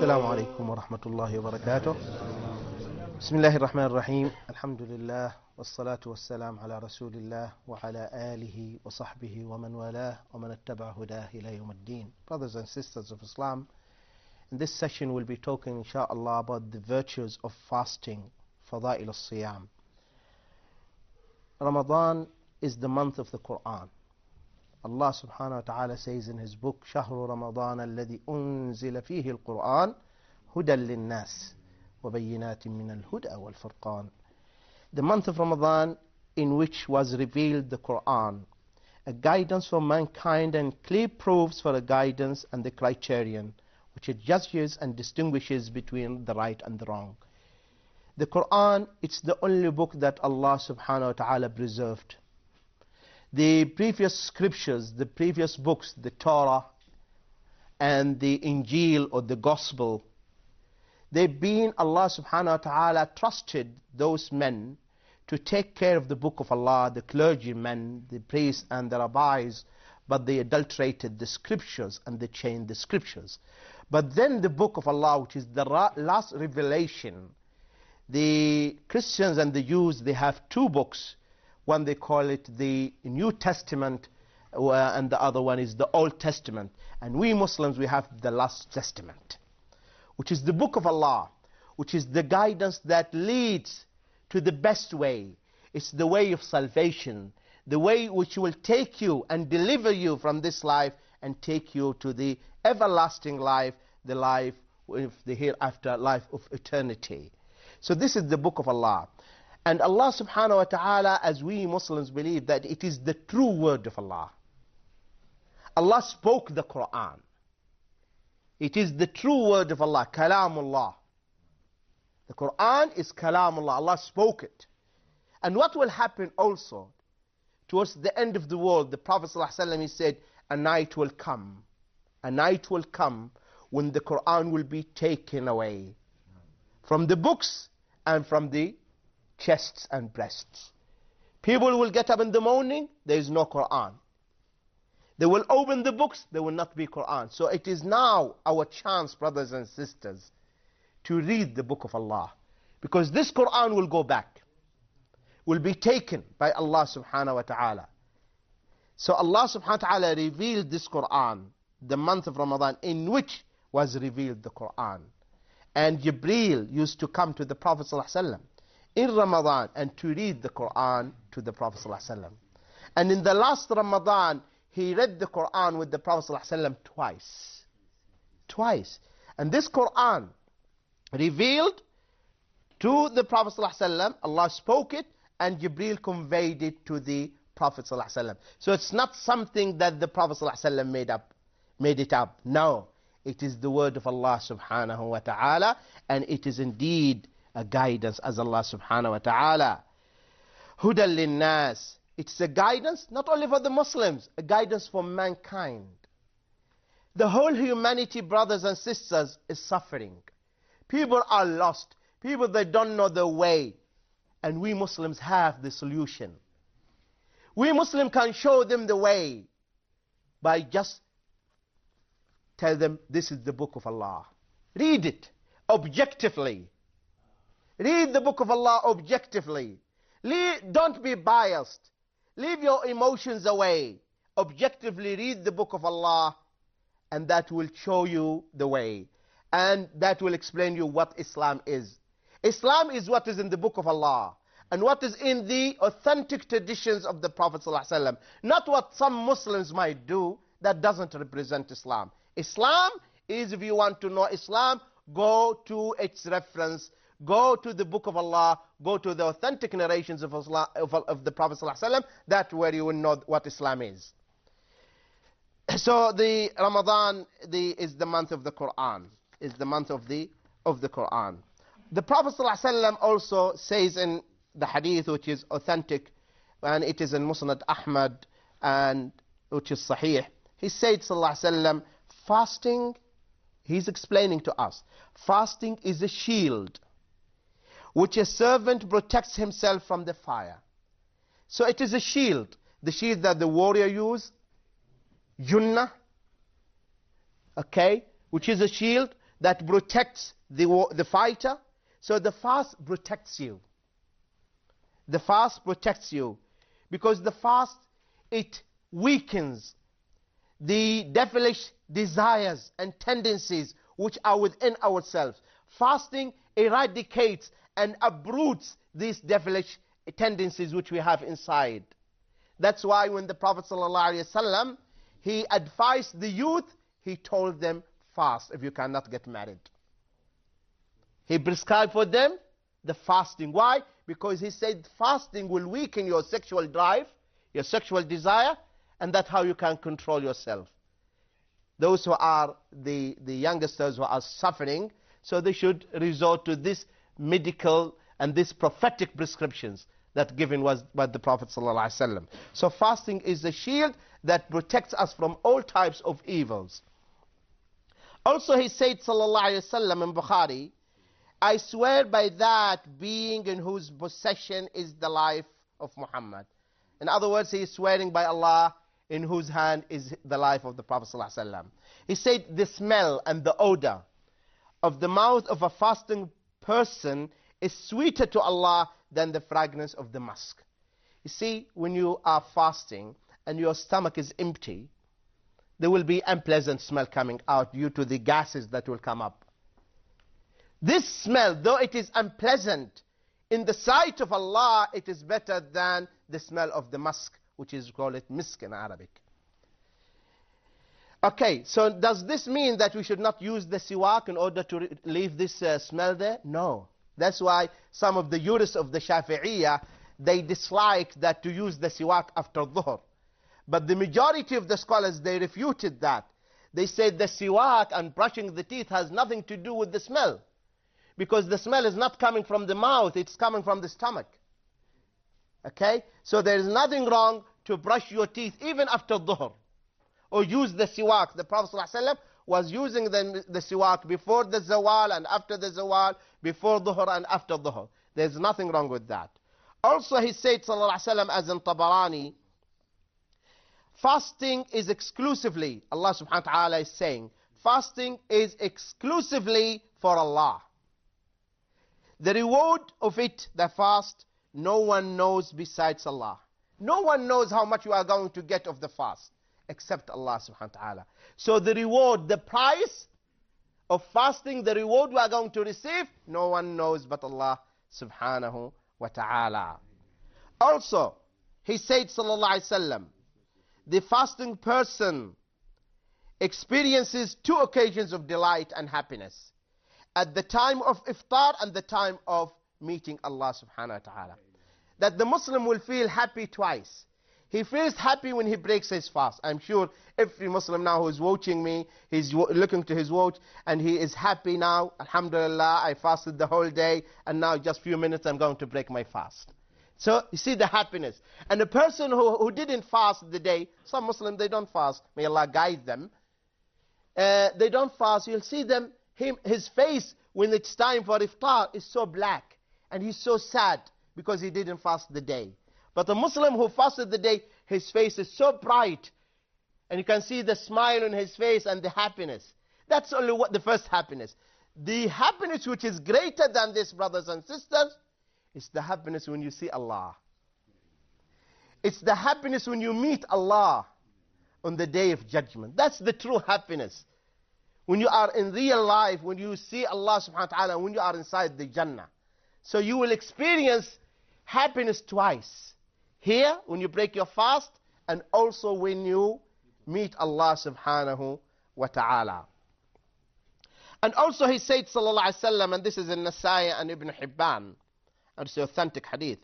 السلام عليكم ورحمة الله وبركاته. بسم الله الرحمن الرحيم. الحمد لله والصلاة والسلام على رسول الله وعلى آله وصحبه ومن والاه ومن اتبع هداه إلى يوم الدين. Brothers and sisters of Islam, in this session we'll be talking inshallah about the virtues of fasting, fadail al-siyam. Ramadan is the month of the Quran. Allah subhanahu wa ta'ala says in his book, شهر رمضان الذي أنزل فيه القرآن هدى للناس وبينات من الهدى والفرقان. The month of Ramadan in which was revealed the Quran, a guidance for mankind and clear proofs for the guidance and the criterion which it judges and distinguishes between the right and the wrong. The Quran, it's the only book that Allah subhanahu wa ta'ala preserved. The previous scriptures, the previous books, the Torah and the Injil or the Gospel, they've been, Allah subhanahu wa ta'ala trusted those men to take care of the book of Allah, the clergymen, the priests and the rabbis, but they adulterated the scriptures and they changed the scriptures. But then the book of Allah, which is the last revelation, the Christians and the Jews, they have two books. One they call it the New Testament and the other one is the Old Testament. And we Muslims, we have the Last Testament, which is the book of Allah, which is the guidance that leads to the best way. It's the way of salvation, the way which will take you and deliver you from this life and take you to the everlasting life, the life of the hereafter, life of eternity. So this is the book of Allah. And Allah subhanahu wa ta'ala, as we Muslims believe, that it is the true word of Allah. Allah spoke the Quran. It is the true word of Allah, Kalamullah. The Quran is Kalamullah, Allah spoke it. And what will happen also, towards the end of the world, the Prophet ﷺ, he said, a night will come when the Quran will be taken away from the books and from the chests and breasts. People will get up in the morning, there is no Quran. They will open the books, there will not be Quran. So it is now our chance, brothers and sisters, to read the book of Allah. Because this Quran will go back, will be taken by Allah subhanahu wa ta'ala. So Allah subhanahu wa ta'ala revealed this Quran, the month of Ramadan, in which was revealed the Quran. And Jibreel used to come to the Prophet sallallahu alaihi wasallam in Ramadan and to read the Quran to the Prophet ﷺ. And in the last Ramadan, he read the Quran with the Prophet ﷺ twice. And this Quran revealed to the Prophet ﷺ, Allah spoke it, and Jibreel conveyed it to the Prophet ﷺ. So it's not something that the Prophet ﷺ made it up. No, it is the word of Allah subhanahu wa ta'ala, and it is indeed a guidance as Allah subhanahu wa ta'ala. Huda linnas. It's a guidance not only for the Muslims, a guidance for mankind. The whole humanity, brothers and sisters, is suffering. People are lost. People, they don't know the way. And we Muslims have the solution. We Muslims can show them the way by just tell them this is the book of Allah. Read it objectively. Read the book of Allah objectively. Don't be biased. Leave your emotions away. Objectively read the book of Allah, and that will show you the way. And that will explain you what Islam is. Islam is what is in the book of Allah, and what is in the authentic traditions of the Prophet ﷺ. Not what some Muslims might do that doesn't represent Islam. Islam is, if you want to know Islam, go to its reference. Go to the book of Allah, go to the authentic narrations of the Prophet ﷺ. That's where you will know what Islam is. So the Ramadan is the month of the Quran, is the month of the Quran. The Prophet ﷺ also says in the hadith, which is authentic, and it is in Musnad Ahmad, and which is Sahih. He said, sallallahu alaihi wasallam, fasting, he's explaining to us, fasting is a shield which a servant protects himself from the fire. So it is a shield, the shield that the warrior use, Junnah, okay, which is a shield that protects the fighter. So the fast protects you. The fast protects you. Because the fast, it weakens the devilish desires and tendencies which are within ourselves. Fasting eradicates and uproots these devilish tendencies which we have inside. That's why when the Prophet ﷺ, he advised the youth, he told them, fast if you cannot get married. He prescribed for them the fasting. Why? Because he said fasting will weaken your sexual drive, your sexual desire, and that's how you can control yourself. Those who are the youngsters who are suffering, so they should resort to this medical and this prophetic prescriptions that given was by the Prophet ﷺ. So fasting is a shield that protects us from all types of evils. Also he said ﷺ in Bukhari, I swear by that being in whose possession is the life of Muhammad. In other words, he is swearing by Allah in whose hand is the life of the Prophet ﷺ. He said the smell and the odor of the mouth of a fasting person is sweeter to Allah than the fragrance of the musk. You see, when you are fasting and your stomach is empty, there will be unpleasant smell coming out due to the gases that will come up. This smell, though it is unpleasant, in the sight of Allah, it is better than the smell of the musk, which is called misk in Arabic. Okay, so does this mean that we should not use the siwak in order to leave this smell there? No. That's why some of the jurists of the Shafi'iyah, they dislike that to use the siwak after dhuhr. But the majority of the scholars, they refuted that. They said the siwak and brushing the teeth has nothing to do with the smell. Because the smell is not coming from the mouth, it's coming from the stomach. Okay? So there is nothing wrong to brush your teeth even after dhuhr. Or use the siwak. The Prophet ﷺ was using the siwak before the zawal and after the zawal, before dhuhr and after dhuhr. There's nothing wrong with that. Also he said ﷺ, as in Tabarani, fasting is exclusively, Allah subhanahu wa ta'ala is saying, fasting is exclusively for Allah. The reward of it, the fast, no one knows besides Allah. No one knows how much you are going to get of the fast, except Allah subhanahu wa ta'ala. So the reward, the price of fasting, the reward we are going to receive, no one knows but Allah subhanahu wa ta'ala. Also, he said sallallahu alayhi wa sallam, the fasting person experiences two occasions of delight and happiness. At the time of iftar and the time of meeting Allah subhanahu wa ta'ala. That the Muslim will feel happy twice. He feels happy when he breaks his fast. I'm sure every Muslim now who is watching me, he's looking to his watch and he is happy now. Alhamdulillah, I fasted the whole day and now just a few minutes I'm going to break my fast. So you see the happiness. And the person who didn't fast the day, some Muslims, they don't fast. May Allah guide them. They don't fast. You'll see them, his face when it's time for iftar is so black. And he's so sad because he didn't fast the day. But the Muslim who fasted the day, his face is so bright. And you can see the smile on his face and the happiness. That's only what the first happiness. The happiness which is greater than this, brothers and sisters, is the happiness when you see Allah. It's the happiness when you meet Allah on the day of judgment. That's the true happiness. When you are in real life, when you see Allah subhanahu wa ta'ala, when you are inside the Jannah. So you will experience happiness twice. Here, when you break your fast, and also when you meet Allah subhanahu wa ta'ala. And also he said, sallallahu alayhi wa sallam, and this is in Nasai and Ibn Hibban, and it's an authentic hadith.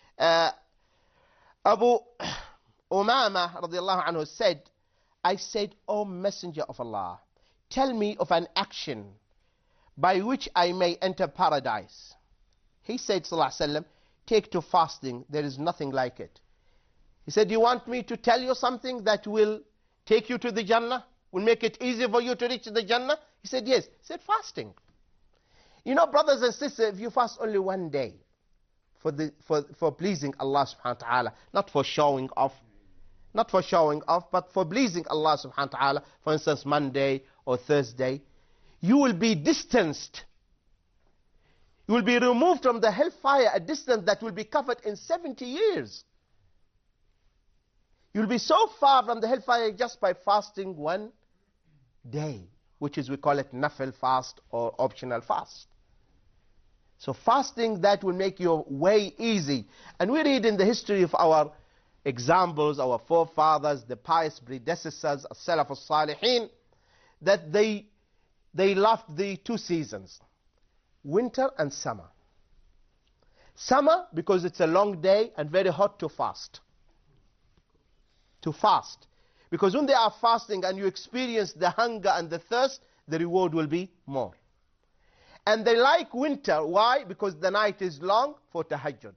Abu Umama radiallahu anhu said, I said, O Messenger of Allah, tell me of an action by which I may enter paradise. He said, sallallahu alayhi wa sallam, take to fasting, there is nothing like it. He said, you want me to tell you something that will take you to the Jannah? Will make it easy for you to reach the Jannah? He said, yes. He said, fasting. You know, brothers and sisters, if you fast only one day for pleasing Allah subhanahu wa ta'ala, not for showing off, but for pleasing Allah subhanahu wa ta'ala, for instance, Monday or Thursday, you will be distanced. You will be removed from the hellfire, a distance that will be covered in 70 years. You'll be so far from the hellfire just by fasting one day, which is, we call it nafil fast or optional fast. So fasting, that will make your way easy. And we read in the history of our examples, our forefathers, the pious predecessors, as-salaf as-salihin, that they loved the two seasons, winter and summer. Summer, because it's a long day and very hot to fast. To fast. Because when they are fasting and you experience the hunger and the thirst, the reward will be more. And they like winter. Why? Because the night is long for tahajjud.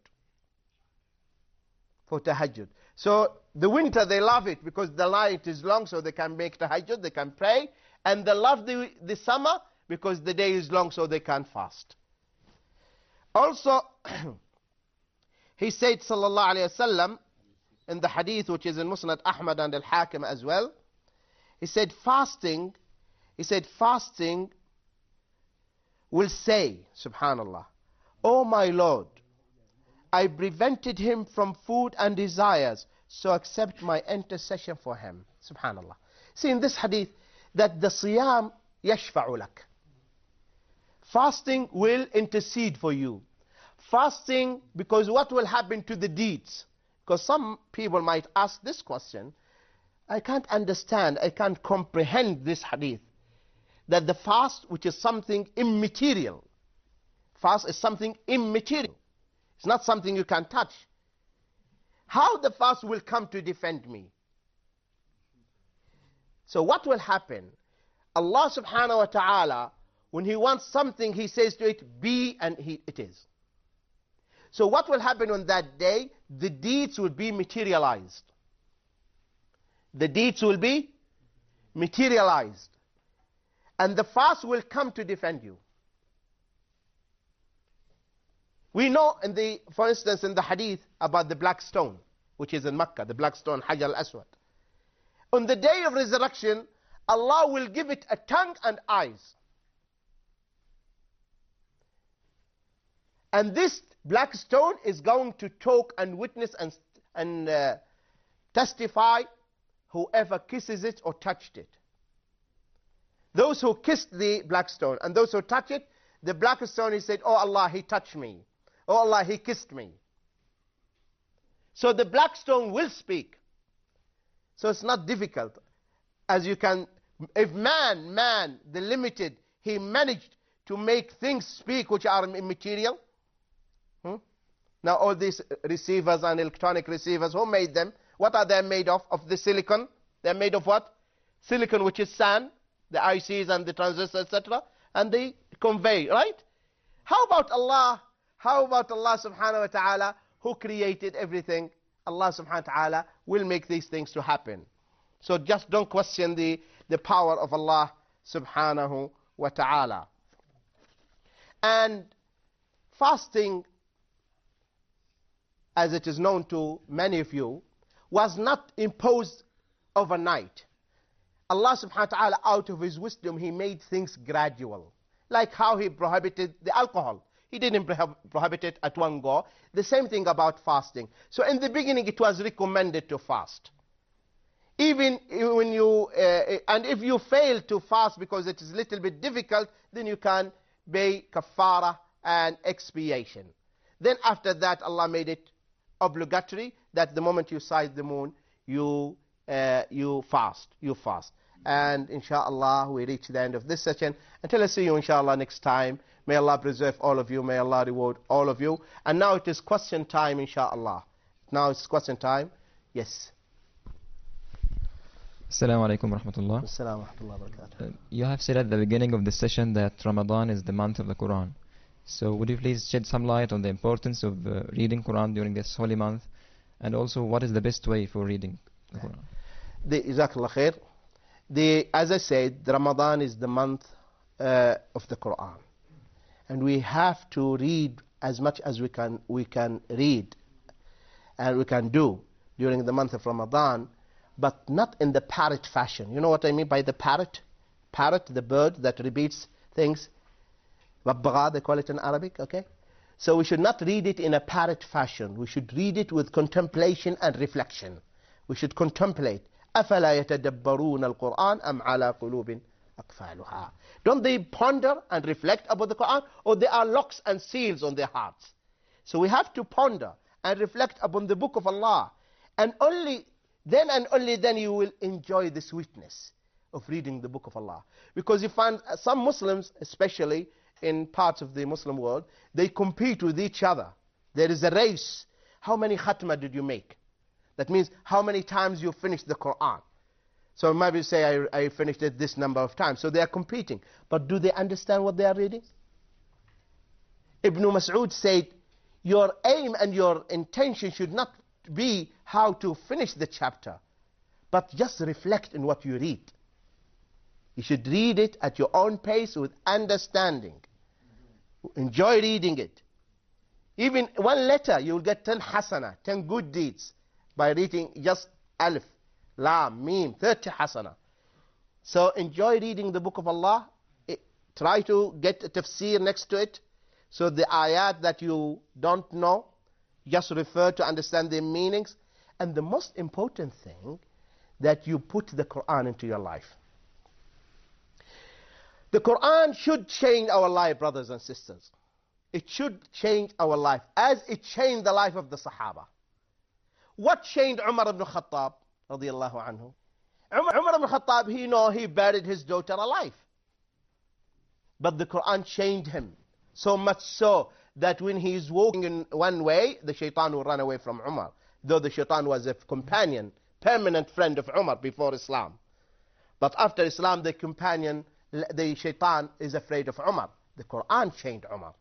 For tahajjud. So the winter, they love it because the night is long, so they can make tahajjud, they can pray. And they love the summer because the day is long, so they can fast. Also, he said, sallallahu alayhi wasallam, in the hadith which is in Musnad Ahmad and Al-Hakim as well, he said fasting will say, subhanallah, "Oh my Lord, I prevented him from food and desires, so accept my intercession for him." Subhanallah. See in this hadith that the siyam yashfa'u lak. Fasting will intercede for you. Fasting, because what will happen to the deeds? Because some people might ask this question, I can't understand, I can't comprehend this hadith, that the fast, which is something immaterial, fast is something immaterial, it's not something you can touch. How the fast will come to defend me? So what will happen? Allah subhanahu wa ta'ala, when He wants something, He says to it, be, and it is. So what will happen on that day? The deeds will be materialized. The deeds will be materialized. And the fast will come to defend you. We know, for instance, in the hadith about the black stone, which is in Mecca, the black stone, Hajar al-Aswad. On the day of resurrection, Allah will give it a tongue and eyes. And this black stone is going to talk and witness and testify whoever kisses it or touched it. Those who kissed the black stone and those who touch it, the black stone, he said, "Oh Allah, he touched me. Oh Allah, he kissed me." So the black stone will speak. So it's not difficult. As you can, if man, the limited, he managed to make things speak which are immaterial. Now all these receivers and electronic receivers, who made them? What are they made of? Of the silicon. They're made of what? Silicon, which is sand, the ICs and the transistors, etc. And they convey, right? How about Allah? How about Allah subhanahu wa ta'ala, who created everything? Allah subhanahu wa ta'ala will make these things to happen. So just don't question the power of Allah subhanahu wa ta'ala. And fasting, as it is known to many of you, was not imposed overnight. Allah subhanahu wa ta'ala, out of His wisdom, He made things gradual. Like how He prohibited the alcohol. He didn't prohibit it at one go. The same thing about fasting. So in the beginning it was recommended to fast. Even when you, and if you fail to fast because it is a little bit difficult, then you can pay kafara and expiation. Then after that Allah made it obligatory that the moment you sight the moon, you fast. And inshallah we reach the end of this session. Until I see you inshallah next time, may Allah preserve all of you, may Allah reward all of you. And now it is question time inshallah. Now it's question time. Yes. Assalamu alaikum wa rahmatullah. Assalamu wa rahmatullahi wa barakatuh. You have said at the beginning of the session that Ramadan is the month of the Quran. So would you please shed some light on the importance of reading Quran during this holy month, and also what is the best way for reading the Quran? Jazakallah khair. As I said, Ramadan is the month of the Quran, and we have to read as much as we can read and we can do during the month of Ramadan, but not in the parrot fashion. You know what I mean by the parrot? Parrot, the bird that repeats things. Babbaga, they call it in Arabic, okay? So we should not read it in a parrot fashion. We should read it with contemplation and reflection. We should contemplate. أَفَلَا يَتَدَبَّرُونَ الْقُرْآنَ أَمْ عَلَى قُلُوبٍ أَقْفَالُهَا. Don't they ponder and reflect about the Quran, or there are locks and seals on their hearts? So we have to ponder and reflect upon the book of Allah. And only then you will enjoy the sweetness of reading the book of Allah. Because you find some Muslims, especially in parts of the Muslim world, they compete with each other. There is a race. How many khatma did you make? That means how many times you finished the Quran. So maybe say I finished it this number of times. So they are competing. But do they understand what they are reading? Ibn Mas'ud said, your aim and your intention should not be how to finish the chapter, but just reflect in what you read. You should read it at your own pace with understanding. Enjoy reading it. Even one letter, you will get 10 hasana, 10 good deeds by reading just alif, lam, mim, 30 hasana. So enjoy reading the book of Allah. Try to get a tafsir next to it. So the ayat that you don't know, just refer to understand their meanings. And the most important thing, that you put the Quran into your life. The Quran should change our life, brothers and sisters. It should change our life as it changed the life of the Sahaba. What changed Umar ibn Khattab, radiyallahu anhu? Umar ibn Khattab, he buried his daughter alive. But the Quran changed him. So much so that when he is walking in one way, the shaitan will run away from Umar. Though the shaitan was a companion, permanent friend of Umar before Islam. But after Islam, the shaitan is afraid of Umar. The Quran changed Umar.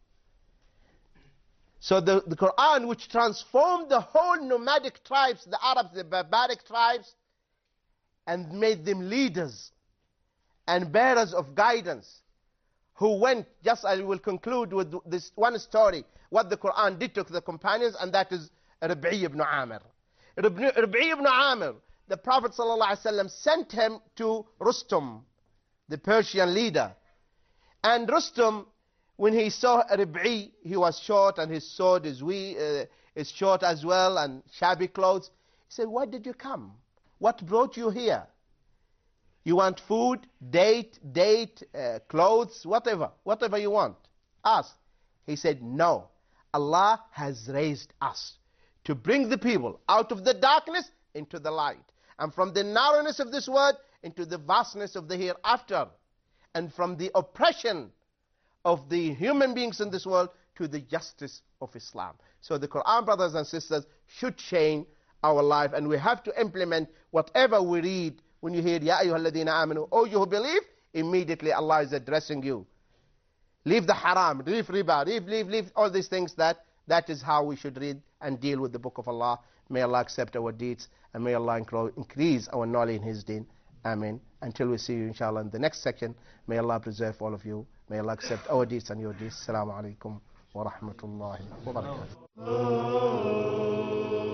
So the Quran, which transformed the whole nomadic tribes, the Arabs, the barbaric tribes, and made them leaders and bearers of guidance, who went, just I will conclude with this one story, what the Quran did to the companions, and that is Rib'i ibn Amir. Rib'i ibn Amir, the Prophet ﷺ sent him to Rustum, the Persian leader. And Rustum, when he saw Rib'i, he was short and his sword is short as well, and shabby clothes. He said, why did you come? What brought you here? You want food, date, clothes, whatever you want. Ask. He said, no. Allah has raised us to bring the people out of the darkness into the light, and from the narrowness of this world into the vastness of the hereafter, and from the oppression of the human beings in this world to the justice of Islam. So the Quran, brothers and sisters, should change our life, and we have to implement whatever we read. When you hear, Ya ayyuhalladhina amanu, oh you who believe, immediately Allah is addressing you. Leave the haram, leave riba, leave all these things. That is how we should read and deal with the book of Allah. May Allah accept our deeds, and may Allah increase our knowledge in His deen. Amen. Until we see you, inshallah, in the next section, may Allah preserve all of you. May Allah accept our deeds and your deeds. Assalamu alaikum wa rahmatullahi wa barakatuh.